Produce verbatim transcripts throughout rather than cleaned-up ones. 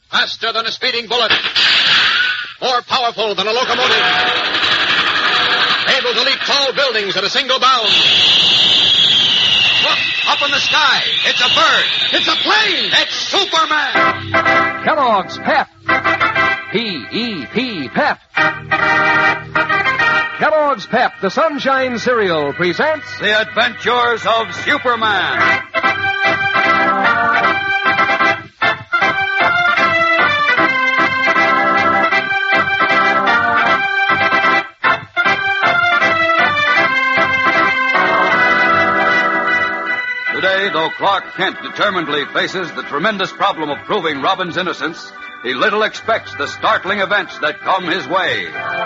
Faster than a speeding bullet. More powerful than a locomotive. Able to leap tall buildings at a single bound. Look, up in the sky. It's a bird. It's a plane. It's Superman. Kellogg's Pep. P E P, Pep. Kellogg's Pep, the Sunshine Cereal, presents The Adventures of Superman. Today, though Clark Kent determinedly faces the tremendous problem of proving Robin's innocence, he little expects the startling events that come his way.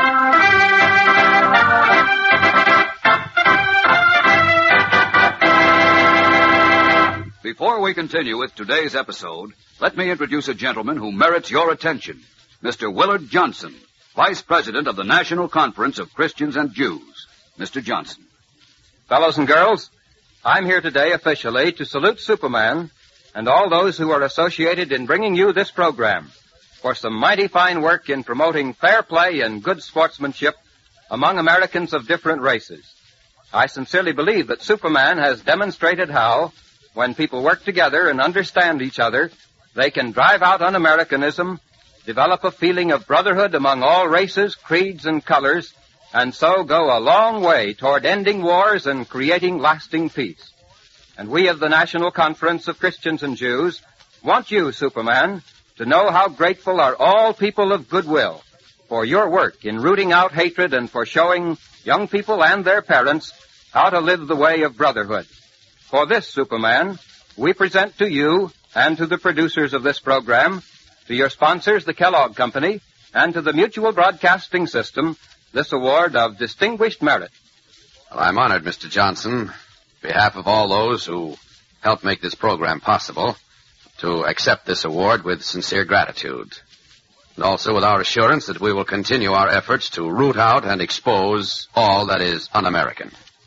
Before we continue with today's episode, let me introduce a gentleman who merits your attention, Mister Willard Johnson, Vice President of the National Conference of Christians and Jews. Mister Johnson. Fellows and girls, I'm here today officially to salute Superman and all those who are associated in bringing you this program for some mighty fine work in promoting fair play and good sportsmanship among Americans of different races. I sincerely believe that Superman has demonstrated how, when people work together and understand each other, they can drive out un-Americanism, develop a feeling of brotherhood among all races, creeds, and colors, and so go a long way toward ending wars and creating lasting peace. And we of the National Conference of Christians and Jews want you, Superman, to know how grateful are all people of goodwill for your work in rooting out hatred and for showing young people and their parents how to live the way of brotherhood. For this, Superman, we present to you and to the producers of this program, to your sponsors, the Kellogg Company, and to the Mutual Broadcasting System, this award of distinguished merit. Well, I'm honored, Mister Johnson, on behalf of all those who helped make this program possible, to accept this award with sincere gratitude. And also with our assurance that we will continue our efforts to root out and expose all that is un-American.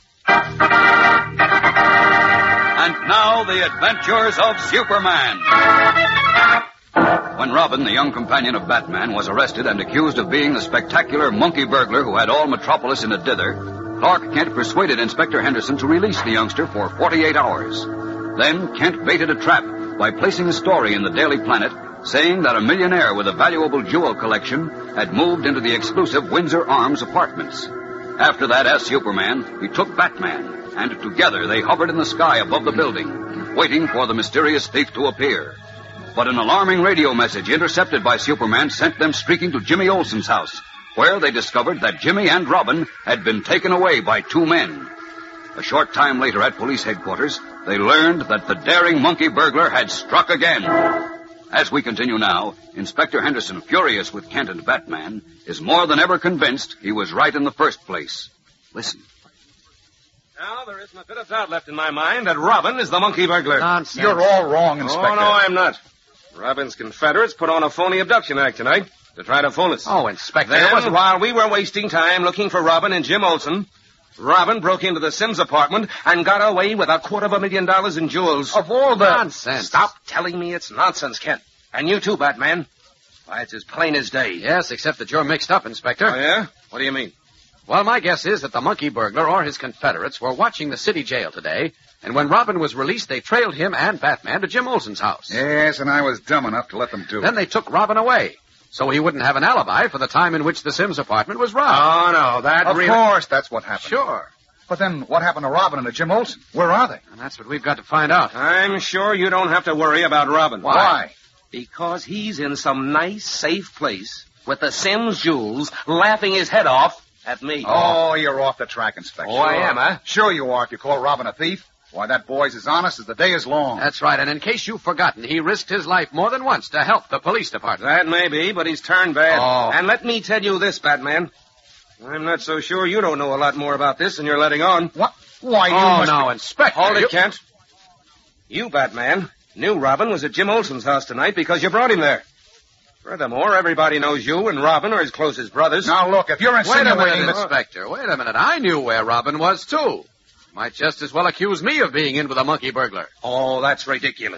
And now, the adventures of Superman. When Robin, the young companion of Batman, was arrested and accused of being the spectacular monkey burglar who had all Metropolis in a dither, Clark Kent persuaded Inspector Henderson to release the youngster for forty-eight hours. Then Kent baited a trap by placing a story in the Daily Planet saying that a millionaire with a valuable jewel collection had moved into the exclusive Windsor Arms apartments. After that, as Superman, he took Batman, and together they hovered in the sky above the building, waiting for the mysterious thief to appear. But an alarming radio message intercepted by Superman sent them streaking to Jimmy Olsen's house, where they discovered that Jimmy and Robin had been taken away by two men. A short time later at police headquarters, they learned that the daring monkey burglar had struck again. As we continue now, Inspector Henderson, furious with Kent and Batman, is more than ever convinced he was right in the first place. Listen. Now, there isn't a bit of doubt left in my mind that Robin is the monkey burglar. Nonsense. You're all wrong, Inspector. Oh, no, I'm not. Robin's Confederates put on a phony abduction act tonight to try to fool us. Oh, Inspector, Then, it wasn't... while we were wasting time looking for Robin and Jim Olsen, Robin broke into the Sims apartment and got away with a quarter of a million dollars in jewels. Of all the... Nonsense. Stop telling me it's nonsense, Kent. And you too, Batman. Why, it's as plain as day. Yes, except that you're mixed up, Inspector. Oh, yeah? What do you mean? Well, my guess is that the monkey burglar or his Confederates were watching the city jail today, and when Robin was released, they trailed him and Batman to Jim Olsen's house. Yes, and I was dumb enough to let them do it. Then they took Robin away, so he wouldn't have an alibi for the time in which the Sims apartment was robbed. Oh, no, that Of really... course, that's what happened. Sure. But then what happened to Robin and to Jim Olsen? Where are they? And that's what we've got to find out. I'm sure you don't have to worry about Robin. Why? Why? Because he's in some nice, safe place with the Sims jewels laughing his head off at me. Oh, you're off the track, Inspector. Oh, I am, huh? Sure you are if you call Robin a thief. Why, that boy's as honest as the day is long. That's right, and in case you've forgotten, he risked his life more than once to help the police department. That may be, but he's turned bad. Oh. And let me tell you this, Batman. I'm not so sure you don't know a lot more about this than you're letting on. What? Why, you Oh, must... no, Inspector. Hold you- it, Kent. You, Batman, knew Robin was at Jim Olsen's house tonight because you brought him there. Furthermore, everybody knows you and Robin are as close as brothers. Now, look, if you're Wait a insinuating minute, that... Inspector. Wait a minute. I knew where Robin was, too. Might just as well accuse me of being in with a monkey burglar. Oh, that's ridiculous.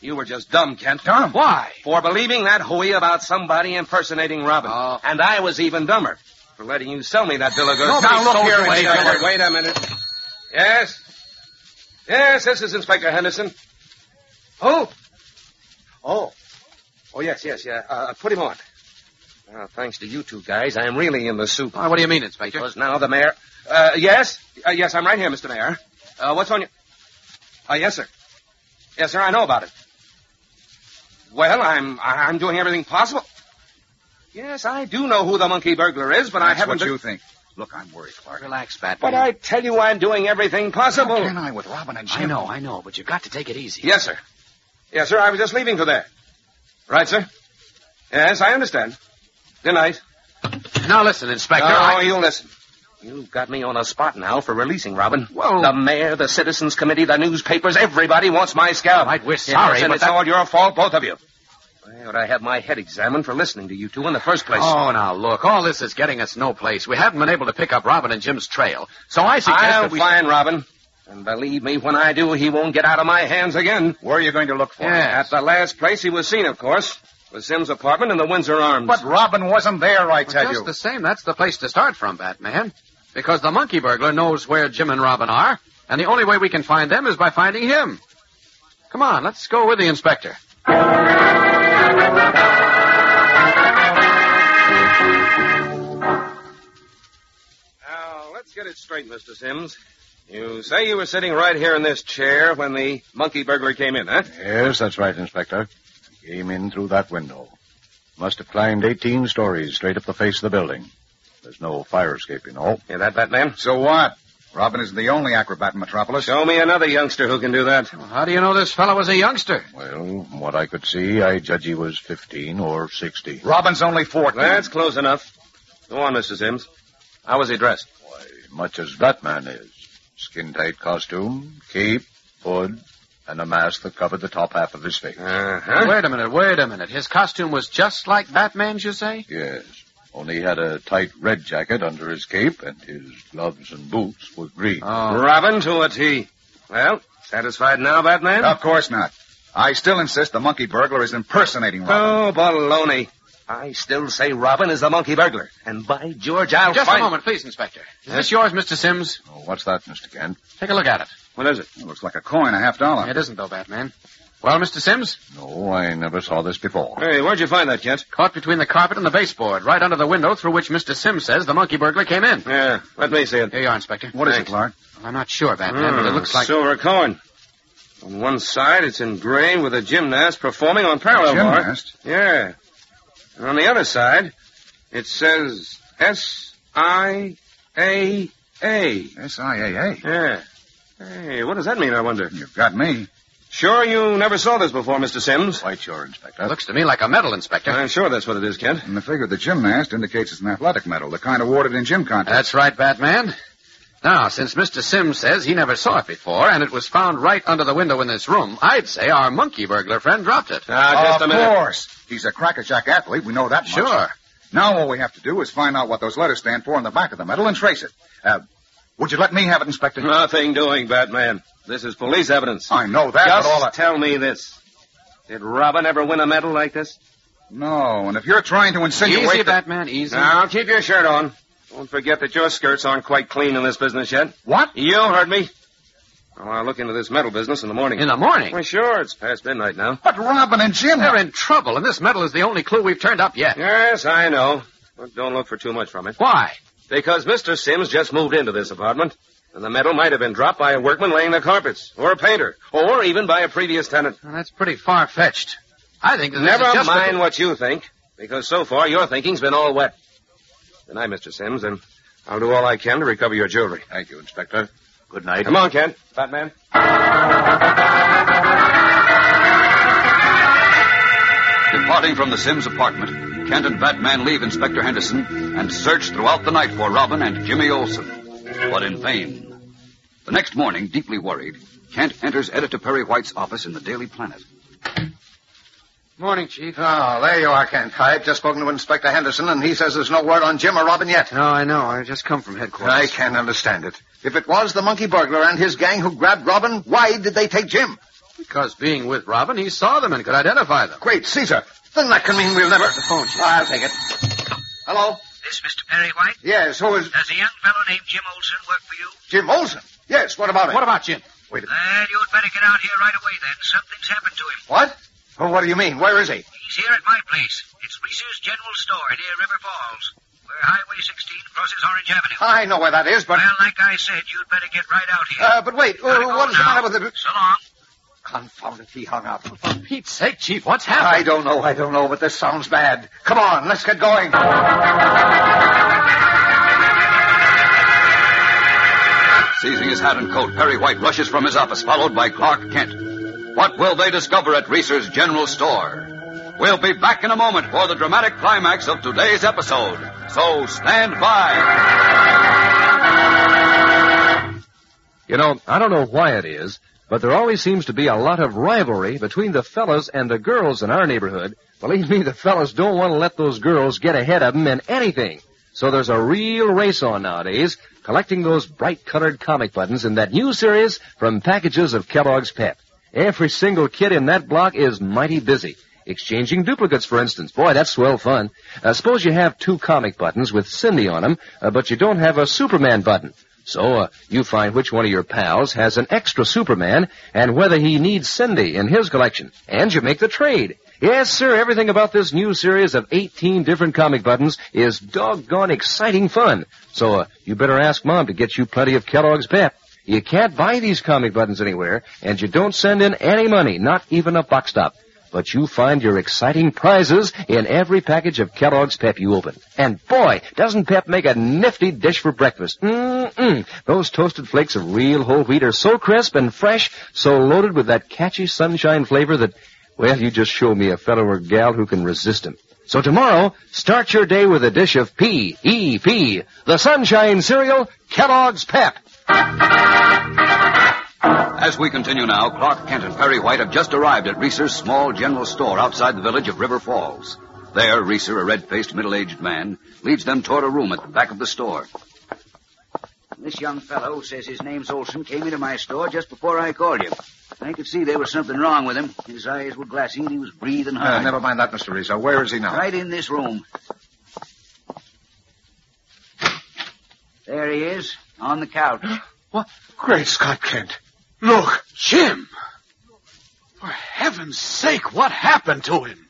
You were just dumb, Kent. Dumb? Why? For believing that hooey about somebody impersonating Robin. Oh. And I was even dumber for letting you sell me that bill of goods. No, now look here, wait, Inspector. wait, wait a minute. Yes? Yes, this is Inspector Henderson. Oh. Oh. Oh, yes, yes, yeah. Uh, put him on. Now, thanks to you two guys, I am really in the soup. Oh, what do you mean, Inspector? Because now the mayor... Uh, yes? Uh, yes, I'm right here, Mister Mayor. Uh, what's on your... Uh, yes, sir. Yes, sir, I know about it. Well, I'm I'm doing everything possible. Yes, I do know who the monkey burglar is, but That's I haven't... what been- you think. Look, I'm worried, Clark. Relax, Batman. But I tell you I'm doing everything possible. How can I with Robin and Jim? I know, I know, but you've got to take it easy. Yes, sir. Yes, sir, I was just leaving for there. Right, sir? Yes, I understand. Good night. Now listen, Inspector. No, I... you listen. You've got me on a spot now for releasing Robin. Well- The mayor, the citizens committee, the newspapers, everybody wants my scalp. All right, we're sorry, Yes, and but it's that- all your fault, both of you. Why would I have my head examined for listening to you two in the first place? Oh, now, look, all this is getting us no place. We haven't been able to pick up Robin and Jim's trail. So I suggest I'll that we... find Robin. And believe me, when I do, he won't get out of my hands again. Where are you going to look for him? Yes. At the last place he was seen, of course, was Sims' apartment in the Windsor Arms. But Robin wasn't there, I Well, tell just you. the same, that's the place to start from, Batman. Because the monkey burglar knows where Jim and Robin are, and the only way we can find them is by finding him. Come on, let's go with the inspector. Now, let's get it straight, Mister Sims. You say you were sitting right here in this chair when the monkey burglar came in, huh? Yes, that's right, Inspector. He came in through that window. Must have climbed eighteen stories straight up the face of the building. There's no fire escape, you know. Hear that, Batman? So what? Robin isn't the only acrobat in Metropolis. Show me another youngster who can do that. Well, how do you know this fellow was a youngster? Well, from what I could see, I judge he was fifteen or sixty. Robin's only fourteen. That's close enough. Go on, Mister Sims. How was he dressed? Why, much as Batman is. Skin-tight costume, cape, hood, and a mask that covered the top half of his face. Uh-huh. Wait a minute, wait a minute. His costume was just like Batman's, you say? Yes. Only he had a tight red jacket under his cape, and his gloves and boots were green. Oh. Robin to a T. Well, satisfied now, Batman? Of course not. I still insist the monkey burglar is impersonating Robin. Oh, baloney. I still say Robin is the monkey burglar. And by George, I'll Just find... a moment, please, Inspector. Is this yours, Mister Sims? Oh, what's that, Mister Kent? Take a look at it. What is it? It looks like a coin, a half dollar. It isn't, though, Batman. Well, Mister Sims? No, I never saw this before. Hey, where'd you find that, Kent? Caught between the carpet and the baseboard, right under the window through which Mister Sims says the monkey burglar came in. Yeah, let me see it. Here you are, Inspector. What is Thanks. it, Clark? Well, I'm not sure, Batman, but it Hmm, looks like... silver coin. On one side, it's engraved with a gymnast performing on parallel bar. Gymnast? Yeah. And on the other side, it says S I A A. S I A A. Yeah. Hey, what does that mean, I wonder? You've got me. Sure you never saw this before, Mister Sims? Quite sure, Inspector. It looks to me like a medal, Inspector. I'm sure that's what it is, Kent. And the figure of the gymnast indicates it's an athletic medal, the kind awarded in gym contests. That's right, Batman. Now, since Mister Sims says he never saw it before, and it was found right under the window in this room, I'd say our monkey burglar friend dropped it. Ah, just of a minute. course. He's a crackerjack athlete. We know that much. Sure. Now all we have to do is find out what those letters stand for on the back of the medal and trace it. Uh, would you let me have it, Inspector? Nothing doing, Batman. This is police evidence. I know that, Just but all that... tell me this. Did Robin ever win a medal like this? No, and if you're trying to insinuate Easy, that... Batman, easy. Now, keep your shirt on. Don't forget that your skirts aren't quite clean in this business yet. What? You heard me. Well, I'll look into this medal business in the morning. In the morning? Well, sure, it's past midnight now. But Robin and Jim... They're in trouble, and this medal is the only clue we've turned up yet. Yes, I know. But don't look for too much from it. Why? Because Mister Sims just moved into this apartment, and the medal might have been dropped by a workman laying the carpets, or a painter, or even by a previous tenant. Well, that's pretty far-fetched. I think that this Never is just mind a... what you think, because so far your thinking's been all wet. Good night, Mister Sims, and I'll do all I can to recover your jewelry. Thank you, Inspector. Good night. Come on, Kent. Batman. Departing from the Sims apartment, Kent and Batman leave Inspector Henderson and search throughout the night for Robin and Jimmy Olsen. But in vain. The next morning, deeply worried, Kent enters Editor Perry White's office in the Daily Planet. Morning, Chief. Oh, there you are, Kent. I've just spoken to Inspector Henderson, and he says there's no word on Jim or Robin yet. No, I know. I just come from headquarters. I can't understand it. If it was the monkey burglar and his gang who grabbed Robin, why did they take Jim? Because being with Robin, he saw them and could identify them. Great Caesar. Then that can mean we'll never... The phone, Chief. I'll take it. Hello? This Mister Perry White? Yes, who is... Does a young fellow named Jim Olson work for you? Jim Olson? Yes, what about him? What about Jim? Wait a minute. Well, you'd better get out here right away then. Something's happened to him. What? Oh, what do you mean? Where is he? He's here at my place. It's Reese's General Store near River Falls, where Highway sixteen crosses Orange Avenue. I know where that is, but... Well, like I said, you'd better get right out here. Uh, but wait, uh, Gotta go what is the now. matter with the... So long. Confound it, he hung up. For Pete's sake, Chief, what's happened? I don't know, I don't know, but this sounds bad. Come on, let's get going. Seizing his hat and coat, Perry White rushes from his office, followed by Clark Kent. What will they discover at Reese's General Store? We'll be back in a moment for the dramatic climax of today's episode. So stand by. You know, I don't know why it is, but there always seems to be a lot of rivalry between the fellas and the girls in our neighborhood. Believe me, the fellas don't want to let those girls get ahead of them in anything. So there's a real race on nowadays, collecting those bright-colored comic buttons in that new series from packages of Kellogg's Pep. Every single kid in that block is mighty busy. Exchanging duplicates, for instance. Boy, that's swell fun. Uh, suppose you have two comic buttons with Cindy on them, uh, but you don't have a Superman button. So uh, you find which one of your pals has an extra Superman and whether he needs Cindy in his collection. And you make the trade. Yes, sir, everything about this new series of eighteen different comic buttons is doggone exciting fun. So uh, you better ask Mom to get you plenty of Kellogg's Pep. You can't buy these comic buttons anywhere, and you don't send in any money, not even a box stop. But you find your exciting prizes in every package of Kellogg's Pep you open. And boy, doesn't Pep make a nifty dish for breakfast. Mm-mm. Those toasted flakes of real whole wheat are so crisp and fresh, so loaded with that catchy sunshine flavor that, well, you just show me a fellow or gal who can resist them. So tomorrow, start your day with a dish of P E P, the Sunshine Cereal, Kellogg's Pep. As we continue now, Clark Kent and Perry White have just arrived at Reese's small general store outside the village of River Falls. There, Reeser, a red-faced, middle-aged man, leads them toward a room at the back of the store. This young fellow, who says his name's Olson, came into my store just before I called you. I could see there was something wrong with him. His eyes were glassy and he was breathing hard. Uh, never mind that, Mister Rizzo. Where is he now? Right in this room. There he is, on the couch. What? Great Scott, Kent. Look. Jim! For heaven's sake, what happened to him?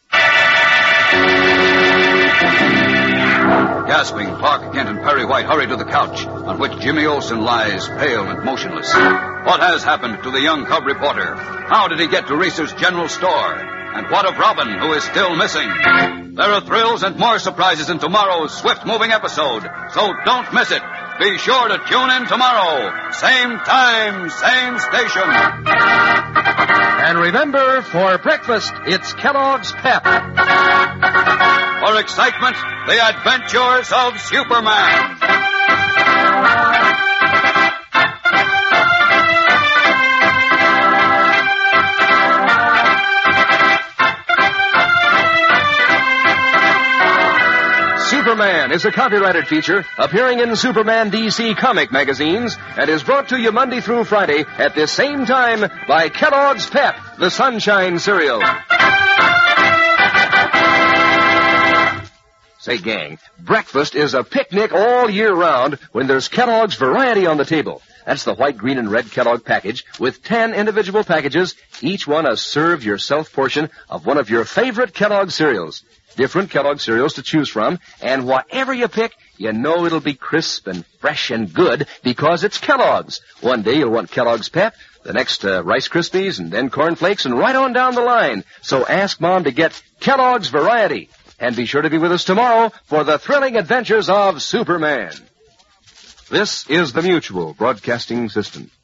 Gasping, Clark Kent and Perry White hurry to the couch on which Jimmy Olsen lies, pale and motionless. What has happened to the young cub reporter? How did he get to Reese's General Store? And what of Robin, who is still missing? There are thrills and more surprises in tomorrow's swift-moving episode, so don't miss it. Be sure to tune in tomorrow. Same time, same station. And remember, for breakfast, it's Kellogg's Pep. For excitement, the adventures of Superman. Superman is a copyrighted feature appearing in Superman D C comic magazines and is brought to you Monday through Friday at this same time by Kellogg's Pep, the Sunshine Cereal. Say, gang, breakfast is a picnic all year round when there's Kellogg's Variety on the table. That's the white, green, and red Kellogg package with ten individual packages, each one a serve-yourself portion of one of your favorite Kellogg cereals. Different Kellogg cereals to choose from, and whatever you pick, you know it'll be crisp and fresh and good because it's Kellogg's. One day you'll want Kellogg's Pep, the next uh, Rice Krispies, and then Corn Flakes, and right on down the line. So ask Mom to get Kellogg's Variety. And be sure to be with us tomorrow for the thrilling adventures of Superman. This is the Mutual Broadcasting System.